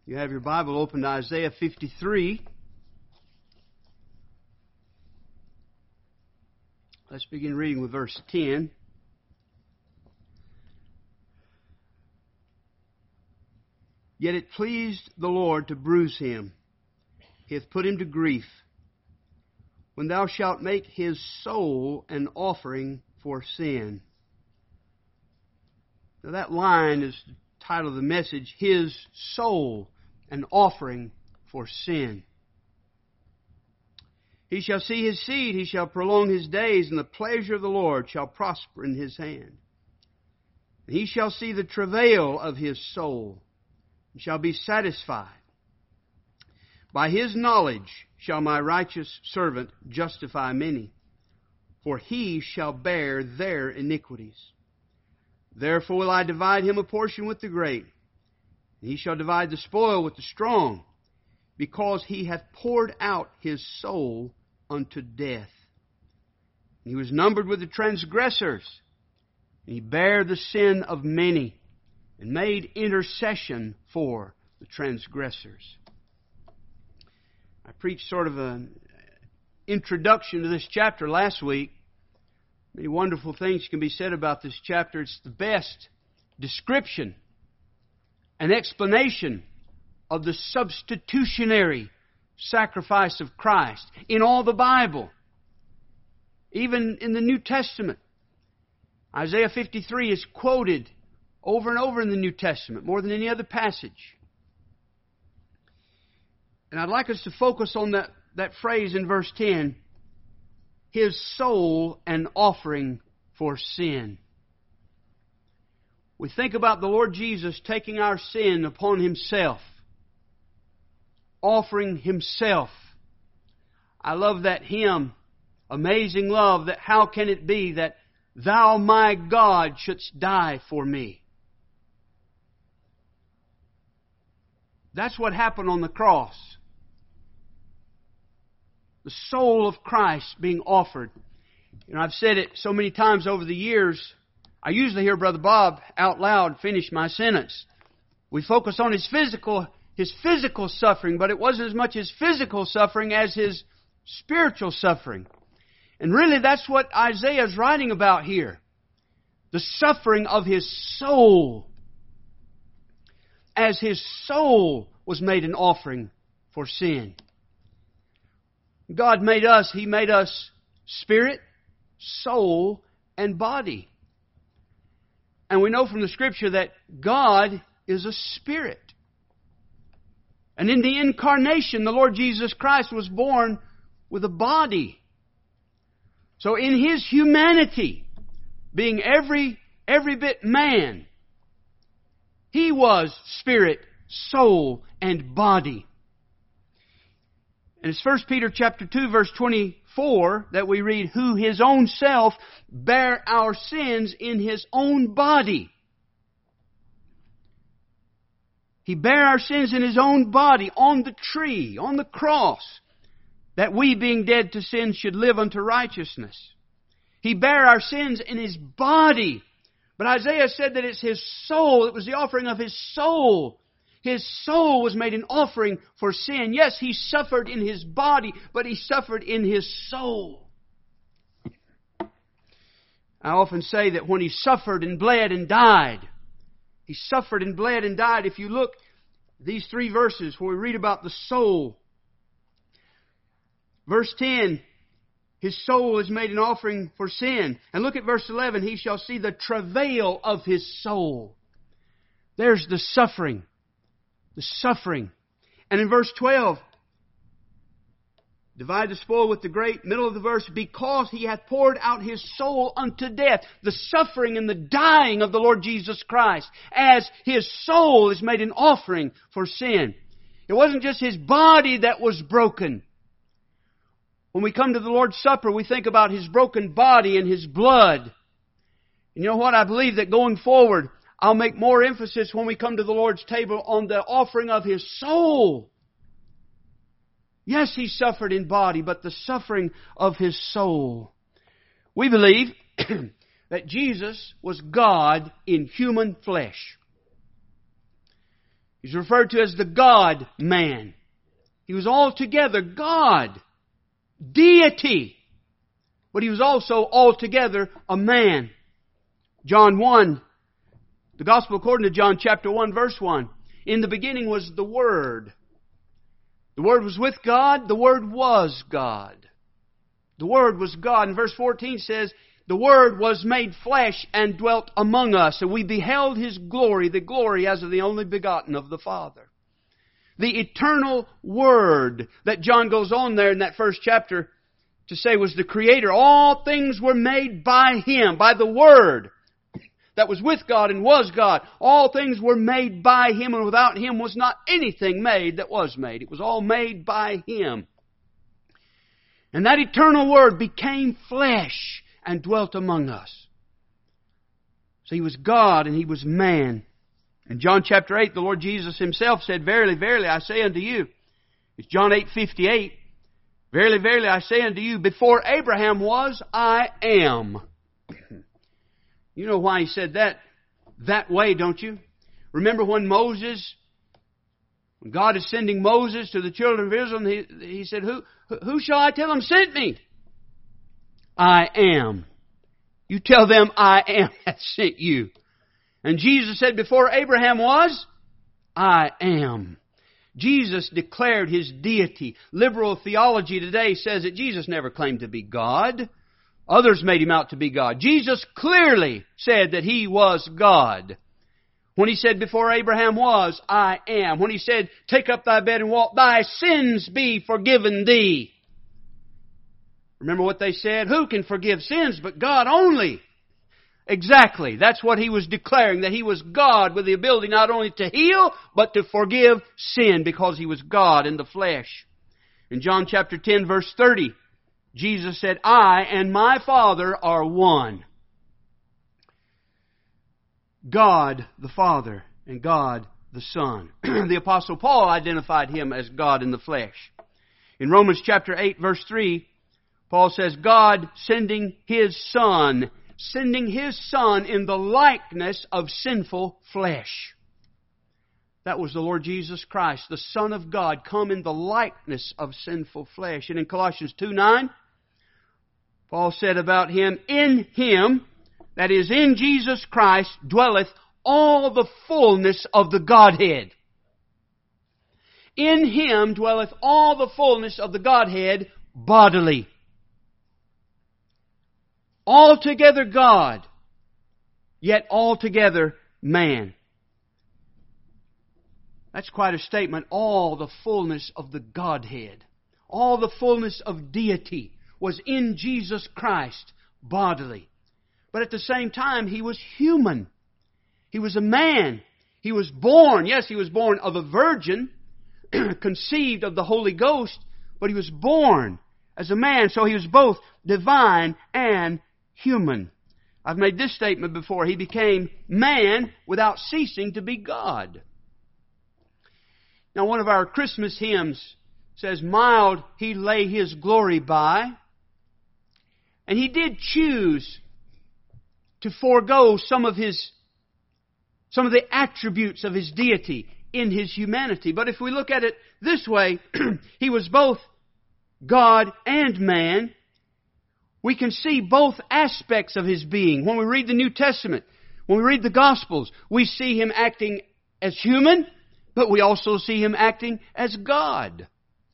You have your Bible open to Isaiah 53. Let's begin reading with verse 10. Yet it pleased the Lord to bruise him. He hath put him to grief. When thou shalt make his soul an offering for sin. Now that line is the title of the message, His Soul, an Offering for Sin. He shall see his seed, he shall prolong his days, and the pleasure of the Lord shall prosper in his hand. And he shall see the travail of his soul, and shall be satisfied. By his knowledge shall my righteous servant justify many, for he shall bear their iniquities. Therefore will I divide him a portion with the great, and he shall divide the spoil with the strong, because he hath poured out his soul unto death. And he was numbered with the transgressors, and he bare the sin of many, and made intercession for the transgressors. I preached sort of an introduction to this chapter last week. Many wonderful things can be said about this chapter. It's the best description and explanation of the substitutionary sacrifice of Christ in all the Bible, even in the New Testament. Isaiah 53 is quoted over and over in the New Testament, more than any other passage. And I'd like us to focus on that phrase in verse 10, His soul an offering for sin. We think about the Lord Jesus taking our sin upon Himself, offering Himself. I love that hymn, Amazing Love, that how can it be that Thou, my God, shouldst die for me? That's what happened on the cross. The soul of Christ being offered. You know, I've said it so many times over the years, I usually hear Brother Bob out loud finish my sentence. We focus on his physical suffering, but it wasn't as much his physical suffering as his spiritual suffering. And really that's what Isaiah is writing about here. The suffering of his soul. As his soul was made an offering for sin. God made us, He made us spirit, soul, and body. And we know from the Scripture that God is a spirit. And in the incarnation, the Lord Jesus Christ was born with a body. So in His humanity, being every bit man, He was spirit, soul, and body. And it's 1 Peter chapter 2, verse 24 that we read, who His own self bare our sins in His own body. He bare our sins in His own body on the tree, on the cross, that we being dead to sin should live unto righteousness. He bare our sins in His body. But Isaiah said that it's His soul. It was the offering of His soul. His soul was made an offering for sin. Yes, He suffered in His body, but He suffered in His soul. I often say that when He suffered and bled and died, He suffered and bled and died. If you look at these three verses where we read about the soul, verse 10, His soul is made an offering for sin. And look at verse 11, He shall see the travail of His soul. There's the suffering. The suffering. And in verse 12, divide the spoil with the great, middle of the verse, because He hath poured out His soul unto death. The suffering and the dying of the Lord Jesus Christ as His soul is made an offering for sin. It wasn't just His body that was broken. When we come to the Lord's Supper, we think about His broken body and His blood. And you know what? I believe that going forward, I'll make more emphasis when we come to the Lord's table on the offering of His soul. Yes, He suffered in body, but the suffering of His soul. We believe that Jesus was God in human flesh. He's referred to as the God-man. He was altogether God, deity, but He was also altogether a man. John 1, the Gospel according to John chapter 1 verse 1. In the beginning was the Word. The Word was with God. The Word was God. The Word was God. And verse 14 says, the Word was made flesh and dwelt among us, and we beheld His glory, the glory as of the only begotten of the Father. The eternal Word that John goes on there in that first chapter to say was the Creator. All things were made by Him, by the Word that was with God and was God. All things were made by Him, and without Him was not anything made that was made. It was all made by Him. And that eternal Word became flesh and dwelt among us. So He was God and He was man. In John chapter 8, the Lord Jesus Himself said, Verily, verily, I say unto you, it's John 8:58, Verily, verily, I say unto you, before Abraham was, I am. You know why He said that way, don't you? Remember when God is sending Moses to the children of Israel, and he said, Who shall I tell them sent me? I am. You tell them I am that sent you. And Jesus said, before Abraham was, I am. Jesus declared His deity. Liberal theology today says that Jesus never claimed to be God. Others made Him out to be God. Jesus clearly said that He was God. When He said, before Abraham was, I am. When He said, take up thy bed and walk, thy sins be forgiven thee. Remember what they said? Who can forgive sins but God only? Exactly. That's what He was declaring, that He was God with the ability not only to heal, but to forgive sin, because He was God in the flesh. In John chapter 10 verse 30, Jesus said, I and my Father are one. God the Father and God the Son. The Apostle Paul identified Him as God in the flesh. In Romans chapter 8 verse 3, Paul says, God sending His Son in the likeness of sinful flesh. That was the Lord Jesus Christ, the Son of God, come in the likeness of sinful flesh. And in Colossians 2:9, Paul said about Him, in Him, that is, in Jesus Christ, dwelleth all the fullness of the Godhead. In Him dwelleth all the fullness of the Godhead bodily. Altogether God, yet altogether man. That's quite a statement. All the fullness of the Godhead, all the fullness of deity was in Jesus Christ bodily. But at the same time, He was human. He was a man. He was born. Yes, He was born of a virgin, conceived of the Holy Ghost, but He was born as a man. So He was both divine and human. I've made this statement before. He became man without ceasing to be God. Now, one of our Christmas hymns says, mild He lay His glory by. And He did choose to forego some of the attributes of His deity in His humanity. But if we look at it this way, He was both God and man. We can see both aspects of His being. When we read the New Testament, when we read the Gospels, we see Him acting as human, but we also see Him acting as God.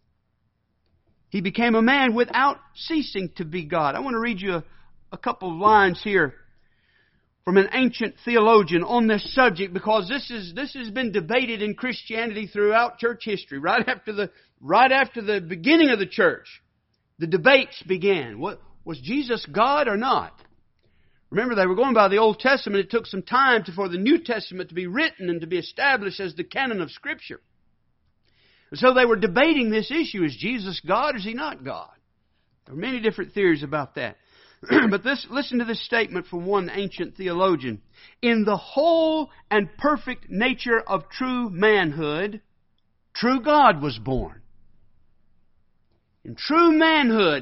He became a man without ceasing to be God. I want to read you a couple of lines here from an ancient theologian on this subject, because this has been debated in Christianity throughout church history. Right after the beginning of the church, the debates began. Was Jesus God or not? Remember, they were going by the Old Testament. It took some time for the New Testament to be written and to be established as the canon of Scripture. And so they were debating this issue. Is Jesus God or is He not God? There are many different theories about that. But listen to this statement from one ancient theologian. In the whole and perfect nature of true manhood, true God was born. In true manhood,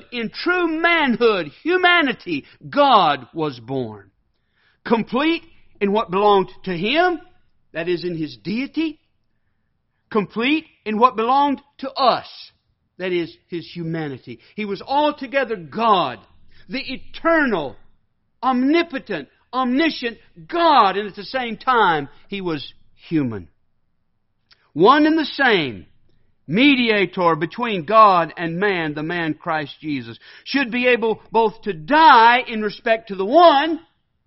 humanity, God was born. Complete in what belonged to Him, that is, in His deity, complete in what belonged to us. That is, His humanity. He was altogether God, the eternal, omnipotent, omniscient God, and at the same time, He was human. One and the same mediator between God and man, the man Christ Jesus, should be able both to die in respect to the one.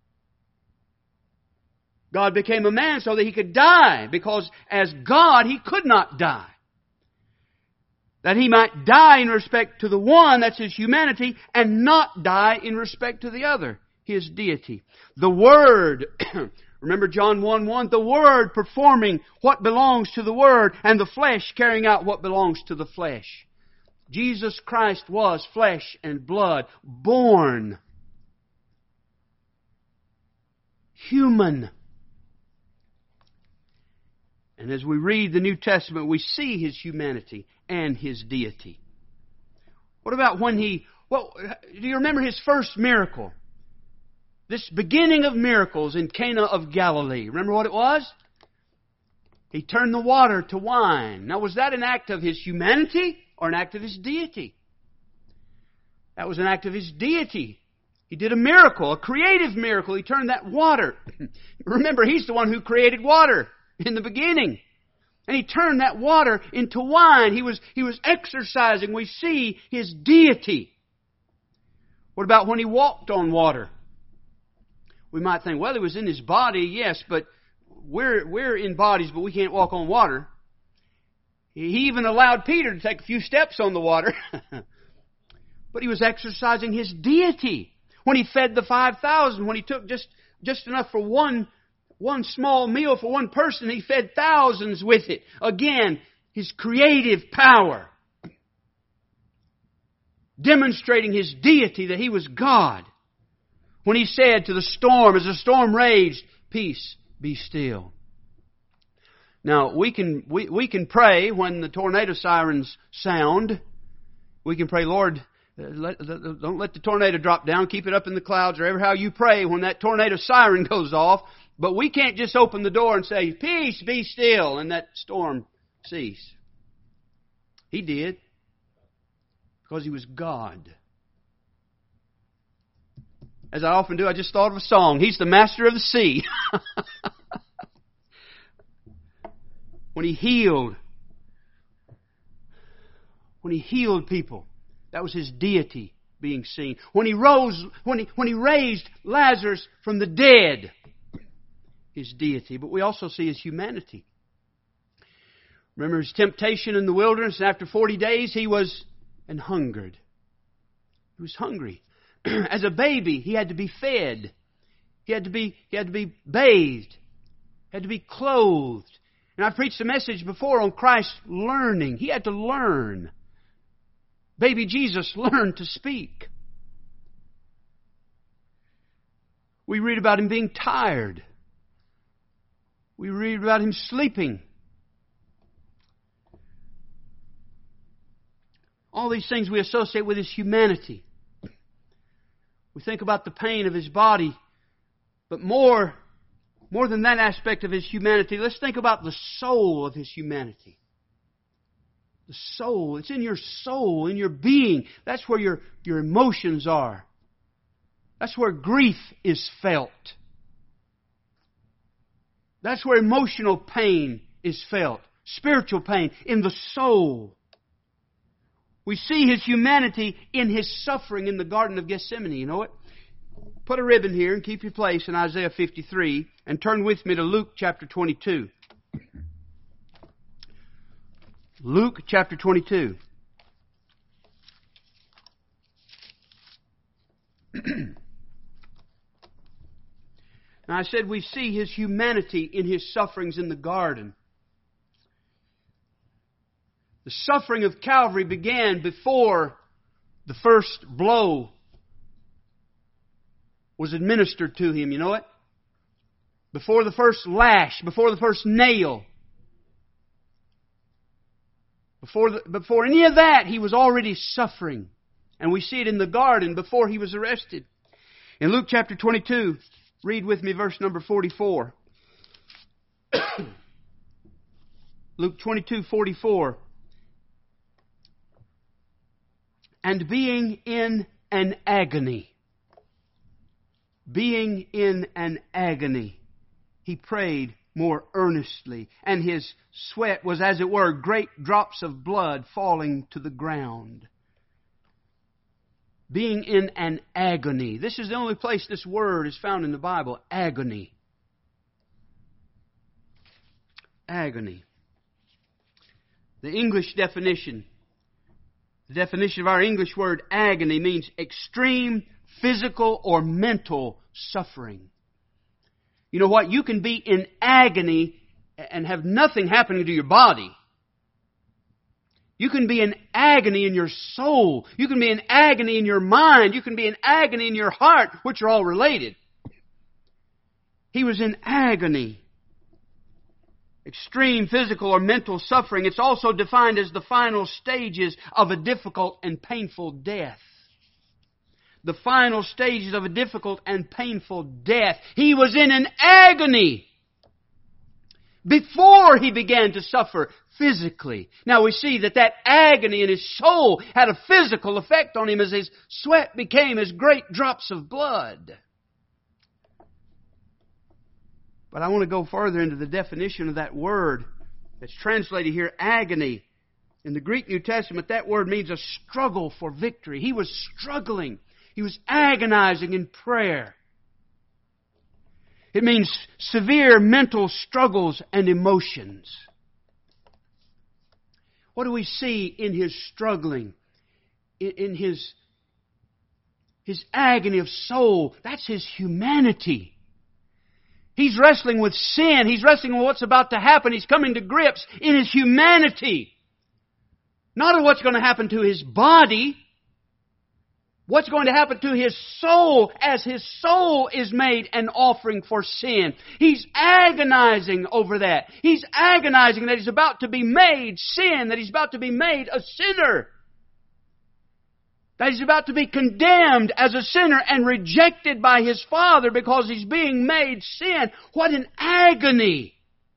God became a man so that He could die, because as God, He could not die. That He might die in respect to the one, that's His humanity, and not die in respect to the other, His deity. The Word, remember John 1:1, the Word performing what belongs to the Word, and the flesh carrying out what belongs to the flesh. Jesus Christ was flesh and blood, born, human. And as we read the New Testament, we see His humanity and His deity. What about when do you remember His first miracle? This beginning of miracles in Cana of Galilee. Remember what it was? He turned the water to wine. Now, was that an act of His humanity or an act of His deity? That was an act of His deity. He did a miracle, a creative miracle. He turned that water. Remember, He's the one who created water in the beginning. And He turned that water into wine. He was exercising. We see His deity. What about when He walked on water? We might think, well, He was in His body, yes, but we're in bodies, but we can't walk on water. He even allowed Peter to take a few steps on the water. But He was exercising His deity. When He fed the 5,000, when He took just enough for one small meal for one person, He fed thousands with it. Again, His creative power. Demonstrating His deity, that He was God. When He said to the storm, as the storm raged, "Peace, be still." Now, we can pray when the tornado sirens sound. We can pray, Lord, don't let the tornado drop down. Keep it up in the clouds, or ever how you pray when that tornado siren goes off. But we can't just open the door and say, "Peace, be still," and that storm cease. He did. Because He was God. As I often do, I just thought of a song. He's the master of the sea. When He healed people, that was His deity being seen. When He raised Lazarus from the dead, His deity. But we also see His humanity. Remember His temptation in the wilderness, and after 40 days He was and hungered. He was hungry. As a baby, He had to be fed. He had to be bathed. He had to be clothed. And I've preached a message before on Christ learning. He had to learn. Baby Jesus learned to speak. We read about Him being tired. We read about Him sleeping. All these things we associate with His humanity. We think about the pain of His body, but more than that aspect of His humanity, let's think about the soul of His humanity. The soul. It's in your soul, in your being. That's where your emotions are. That's where grief is felt. That's where emotional pain is felt. Spiritual pain in the soul. We see His humanity in His suffering in the Garden of Gethsemane. You know what? Put a ribbon here and keep your place in Isaiah 53 and turn with me to Luke chapter 22. Luke chapter 22. Now I said we see His humanity in His sufferings in the garden. The suffering of Calvary began before the first blow was administered to Him. You know it? Before the first lash, before the first nail. Before any of that, He was already suffering. And we see it in the garden before He was arrested. In Luke chapter 22, read with me verse number 44. Luke 22:44. And being in an agony. Being in an agony, he prayed more earnestly, and his sweat was, as it were, great drops of blood falling to the ground. Being in an agony. This is the only place this word is found in the Bible. Agony. Agony. The English definition. The definition of our English word agony means extreme physical or mental suffering. You know what? You can be in agony and have nothing happening to your body. You can be in agony in your soul. You can be in agony in your mind. You can be in agony in your heart, which are all related. He was in agony. Extreme physical or mental suffering. It's also defined as the final stages of a difficult and painful death. The final stages of a difficult and painful death. He was in an agony before he began to suffer physically. Now we see that agony in his soul had a physical effect on him as his sweat became as great drops of blood. But I want to go further into the definition of that word that's translated here, agony. In the Greek New Testament, that word means a struggle for victory. He was struggling. He was agonizing in prayer. It means severe mental struggles and emotions. What do we see in his struggling? In his agony of soul? That's his humanity. He's wrestling with sin. He's wrestling with what's about to happen. He's coming to grips in his humanity. Not in what's going to happen to his body. What's going to happen to his soul as his soul is made an offering for sin. He's agonizing over that. He's agonizing that he's about to be made sin, that he's about to be made a sinner. That he's about to be condemned as a sinner and rejected by his Father because he's being made sin. What an agony!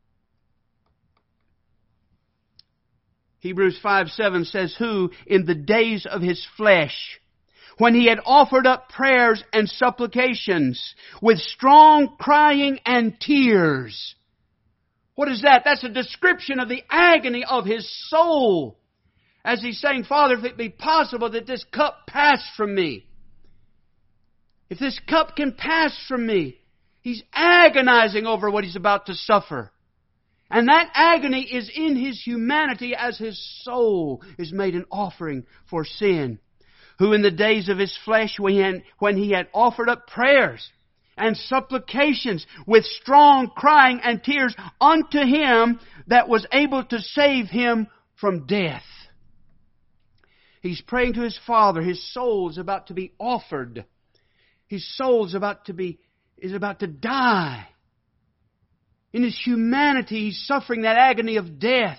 Hebrews 5:7 says, who in the days of his flesh, when he had offered up prayers and supplications with strong crying and tears. What is that? That's a description of the agony of his soul. As he's saying, Father, if it be possible that this cup pass from me. If this cup can pass from me. He's agonizing over what he's about to suffer. And that agony is in his humanity as his soul is made an offering for sin. Who in the days of his flesh, when he had offered up prayers and supplications with strong crying and tears unto him that was able to save him from death. He's praying to his Father. His soul is about to be offered. His soul is about to die. In his humanity, he's suffering that agony of death.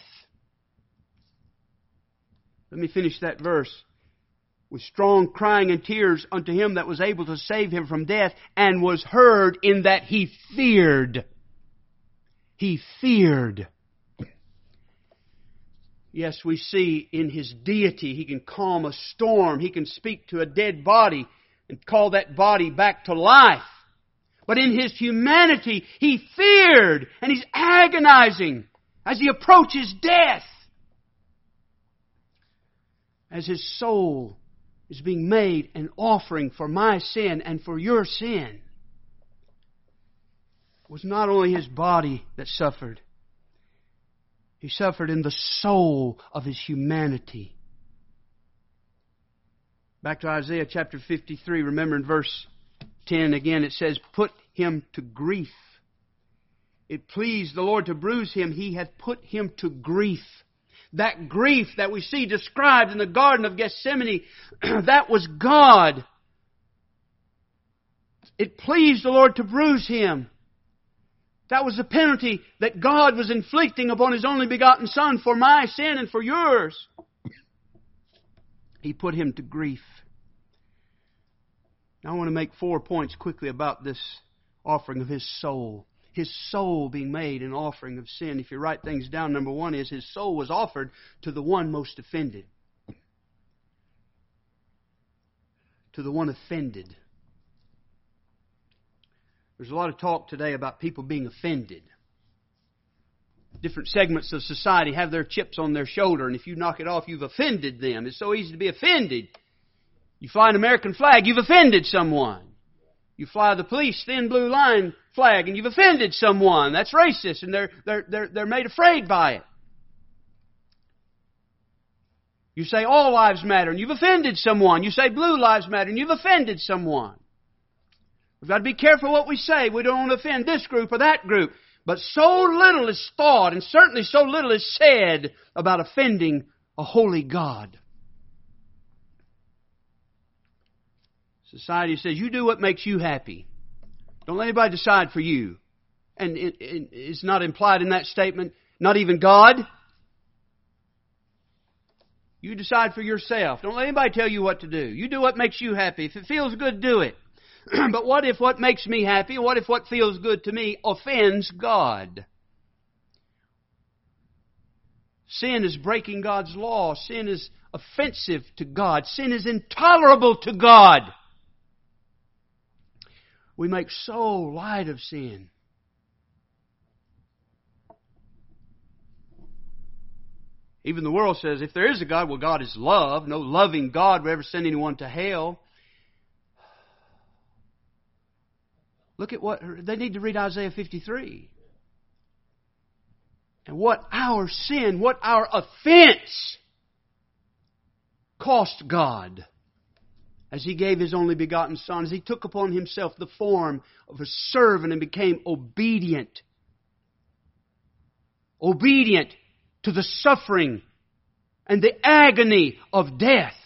Let me finish that verse. With strong crying and tears unto him that was able to save him from death, and was heard in that he feared. He feared. Yes, we see in his deity, he can calm a storm. He can speak to a dead body and call that body back to life. But in his humanity, he feared, and he's agonizing as he approaches death. As his soul is being made an offering for my sin and for your sin. It was not only his body that suffered. He suffered in the soul of his humanity. Back to Isaiah chapter 53. Remember in verse 10 again it says, put him to grief. It pleased the Lord to bruise him. He hath put him to grief. That grief that we see described in the Garden of Gethsemane, that was God. It pleased the Lord to bruise him. That was the penalty that God was inflicting upon His only begotten Son for my sin and for yours. He put him to grief. Now I want to make 4 points quickly about this offering of his soul. His soul being made an offering of sin. If you write things down, number one is His soul was offered to the one most offended. To the one offended. There's a lot of talk today about people being offended. Different segments of society have their chips on their shoulder, and if you knock it off, you've offended them. It's so easy to be offended. You fly an American flag, you've offended someone. You fly the police thin blue line flag, and you've offended someone. That's racist, and they're made afraid by it. You say all lives matter, and you've offended someone. You say blue lives matter, and you've offended someone. We've got to be careful what we say. We don't want to offend this group or that group. But so little is thought, and certainly so little is said about offending a holy God. Society says, you do what makes you happy. Don't let anybody decide for you. And it's not implied in that statement, not even God. You decide for yourself. Don't let anybody tell you what to do. You do what makes you happy. If it feels good, do it. But what if what makes me happy, what if what feels good to me offends God? Sin is breaking God's law. Sin is offensive to God. Sin is intolerable to God. We make so light of sin. Even the world says, if there is a God, well, God is love. No loving God would ever send anyone to hell. Look at what they need to read Isaiah 53. And what our sin, what our offense cost God as He gave His only begotten Son, as He took upon Himself the form of a servant and became obedient. Obedient to the suffering and the agony of death.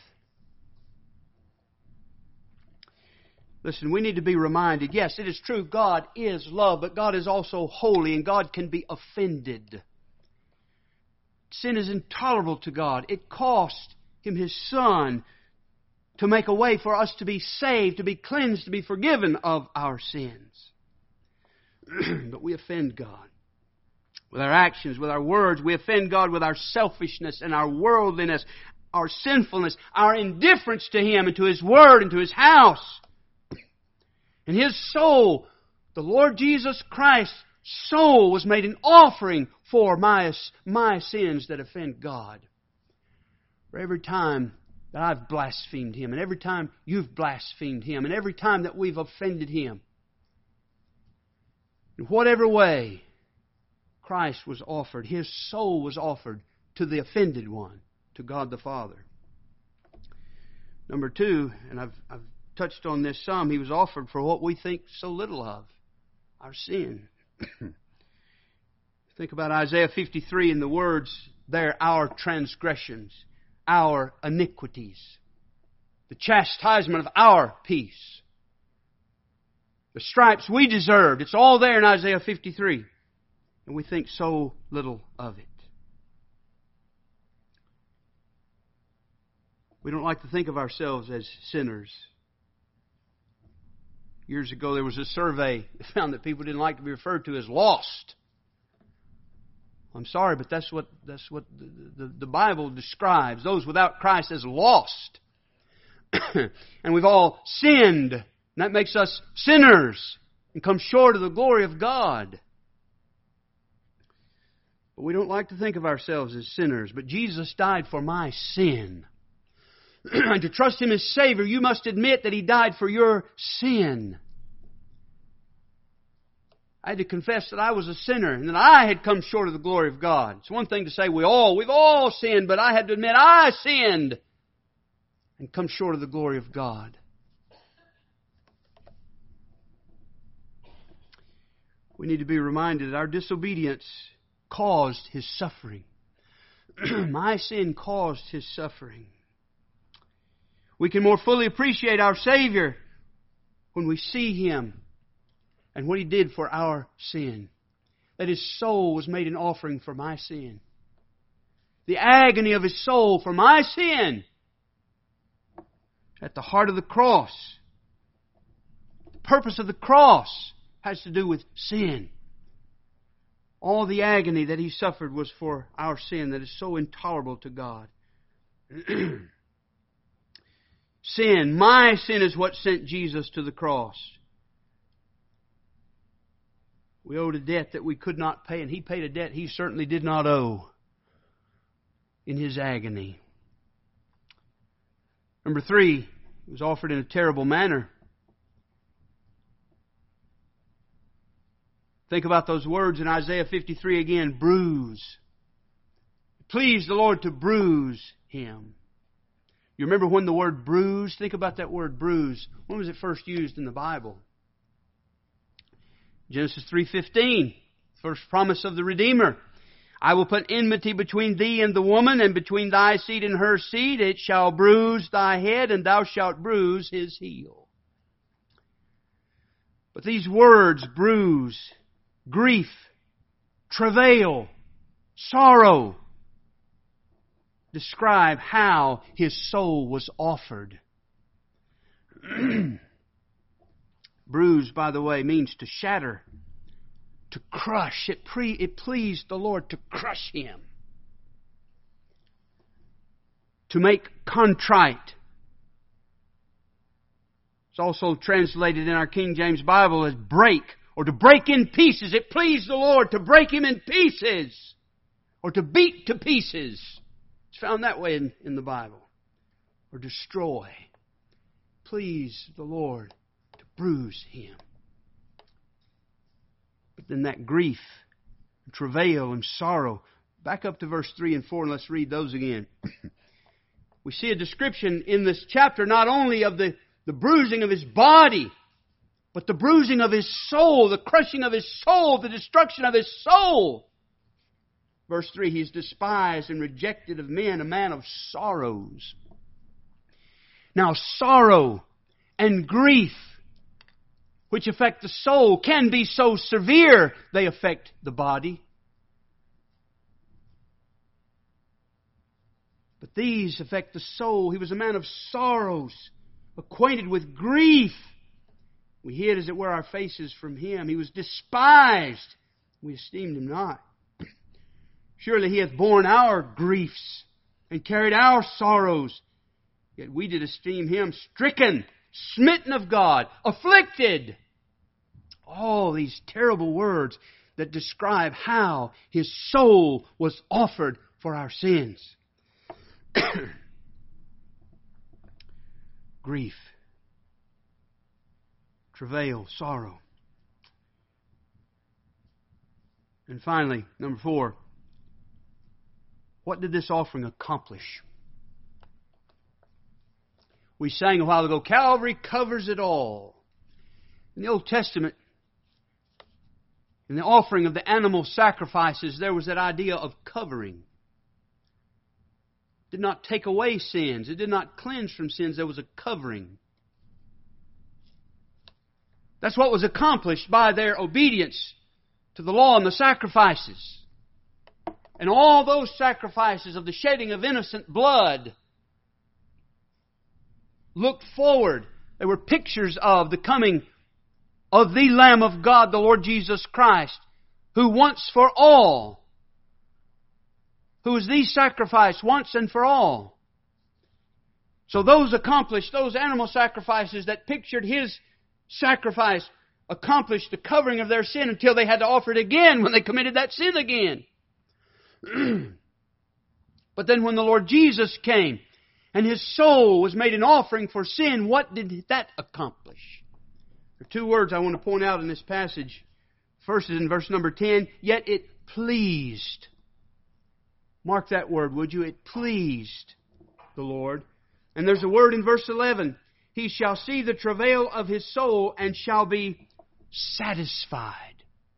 Listen, we need to be reminded, yes, it is true, God is love, but God is also holy, and God can be offended. Sin is intolerable to God. It cost Him His Son to make a way for us to be saved, to be cleansed, to be forgiven of our sins. But we offend God. With our actions, with our words, we offend God with our selfishness and our worldliness, our sinfulness, our indifference to Him and to His Word and to His house. And His soul, the Lord Jesus Christ's soul, was made an offering for my sins that offend God. For every time that I've blasphemed Him, and every time you've blasphemed Him, and every time that we've offended Him, in whatever way Christ was offered, His soul was offered to the offended one, to God the Father. Number two, and I've touched on this some, He was offered for what we think so little of, our sin. Think about Isaiah 53 and the words there, our transgressions, our iniquities, the chastisement of our peace, the stripes we deserved. It's all there in Isaiah 53. And we think so little of it. We don't like to think of ourselves as sinners. Years ago there was a survey that found that people didn't like to be referred to as lost. I'm sorry, but that's what the Bible describes those without Christ as lost. And we've all sinned, and that makes us sinners and come short of the glory of God. But we don't like to think of ourselves as sinners. But Jesus died for my sin. And to trust Him as Savior, you must admit that He died for your sin. I had to confess that I was a sinner and that I had come short of the glory of God. It's one thing to say we've all sinned, but I had to admit I sinned and come short of the glory of God. We need to be reminded that our disobedience caused His suffering. My sin caused His suffering. We can more fully appreciate our Savior when we see Him and what He did for our sin. That His soul was made an offering for my sin. The agony of His soul for my sin. At the heart of the cross. The purpose of the cross has to do with sin. All the agony that He suffered was for our sin that is so intolerable to God. Sin, my sin, is what sent Jesus to the cross. We owed a debt that we could not pay, and He paid a debt He certainly did not owe in His agony. Number 3, He was offered in a terrible manner. Think about those words in Isaiah 53 again, bruise. It pleased the Lord to bruise Him. You remember when the word bruise, think about that word bruise. When was it first used in the Bible? Genesis 3:15, first promise of the Redeemer. I will put enmity between thee and the woman, and between thy seed and her seed. It shall bruise thy head, and thou shalt bruise his heel. But these words, bruise, grief, travail, sorrow, describe how His soul was offered. Bruise, by the way, means to shatter, to crush. It pleased the Lord to crush Him. To make contrite. It's also translated in our King James Bible as break, or to break in pieces. It pleased the Lord to break Him in pieces, or to beat to pieces. It's found that way in the Bible. Or destroy. Please the Lord to bruise Him. But then that grief, and travail, and sorrow. Back up to verse 3 and 4 and let's read those again. We see a description in this chapter not only of the bruising of His body, but the bruising of His soul, the crushing of His soul, the destruction of His soul. Verse 3, He's despised and rejected of men, a man of sorrows. Now, sorrow and grief, which affect the soul, can be so severe they affect the body. But these affect the soul. He was a man of sorrows, acquainted with grief. We hid, as it were, our faces from Him. He was despised. We esteemed Him not. Surely He hath borne our griefs and carried our sorrows. Yet we did esteem Him stricken, smitten of God, afflicted. All these terrible words that describe how His soul was offered for our sins. Grief, travail, sorrow. And finally, number 4, what did this offering accomplish? We sang a while ago, Calvary covers it all. In the Old Testament, in the offering of the animal sacrifices, there was that idea of covering. It did not take away sins. It did not cleanse from sins. There was a covering. That's what was accomplished by their obedience to the law and the sacrifices. And all those sacrifices of the shedding of innocent blood looked forward. They were pictures of the coming of the Lamb of God, the Lord Jesus Christ, who once for all, who was the sacrifice once and for all. So those accomplished, those animal sacrifices that pictured His sacrifice, accomplished the covering of their sin until they had to offer it again when they committed that sin again. But then when the Lord Jesus came and His soul was made an offering for sin, what did that accomplish? There are 2 words I want to point out in this passage. First is in verse number 10, yet it pleased. Mark that word, would you? It pleased the Lord. And there's a word in verse 11, He shall see the travail of His soul and shall be satisfied.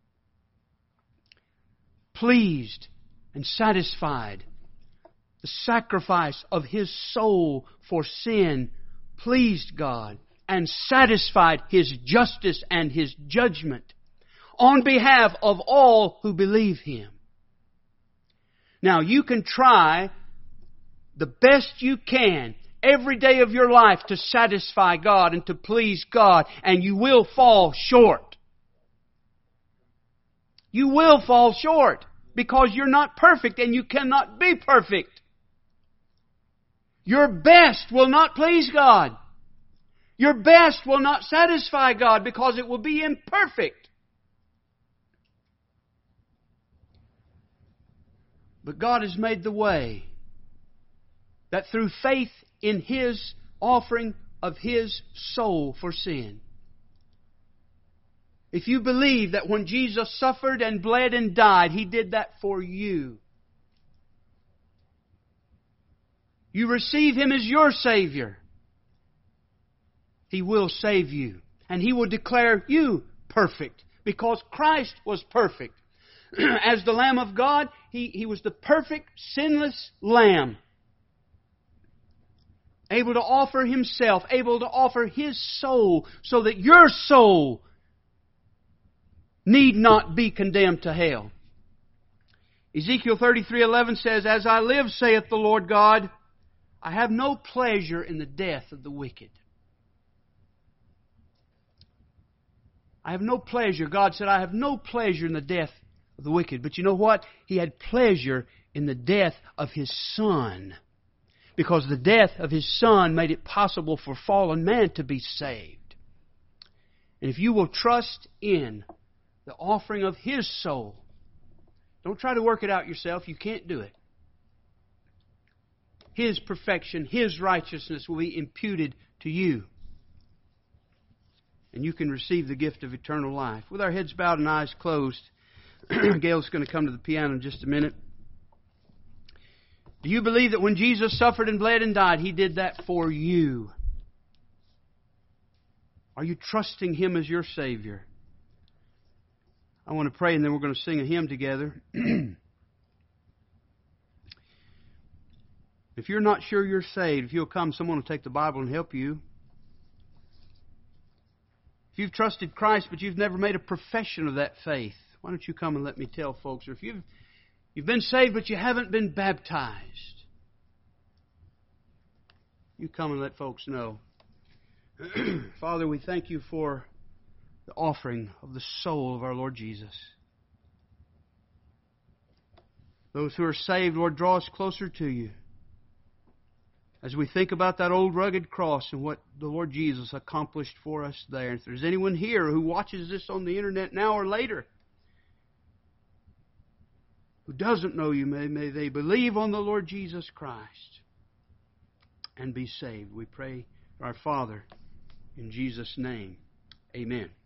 Pleased and satisfied. The sacrifice of His soul for sin pleased God and satisfied His justice and His judgment on behalf of all who believe Him. Now, you can try the best you can every day of your life to satisfy God and to please God, and you will fall short. You will fall short because you're not perfect and you cannot be perfect. Your best will not please God. Your best will not satisfy God because it will be imperfect. But God has made the way that through faith in His offering of His soul for sin, if you believe that when Jesus suffered and bled and died, He did that for you. You receive Him as your Savior. He will save you. And He will declare you perfect because Christ was perfect. As the Lamb of God, He was the perfect, sinless Lamb. Able to offer Himself, able to offer His soul so that your soul need not be condemned to hell. Ezekiel 33:11 says, As I live, saith the Lord God, I have no pleasure in the death of the wicked. I have no pleasure. God said, I have no pleasure in the death of the wicked. But you know what? He had pleasure in the death of His Son. Because the death of His Son made it possible for fallen man to be saved. And if you will trust in the offering of His soul, don't try to work it out yourself. You can't do it. His perfection, His righteousness will be imputed to you. And you can receive the gift of eternal life. With our heads bowed and eyes closed, Gail's going to come to the piano in just a minute. Do you believe that when Jesus suffered and bled and died, He did that for you? Are you trusting Him as your Savior? I want to pray and then we're going to sing a hymn together. If you're not sure you're saved, if you'll come, someone will take the Bible and help you. If you've trusted Christ but you've never made a profession of that faith, why don't you come and let me tell folks? Or if you've been saved but you haven't been baptized, you come and let folks know. Father, we thank You for the offering of the soul of our Lord Jesus. Those who are saved, Lord, draw us closer to You. As we think about that old rugged cross and what the Lord Jesus accomplished for us there. If there's anyone here who watches this on the internet now or later who doesn't know You, may they believe on the Lord Jesus Christ and be saved. We pray, our Father, in Jesus' name. Amen.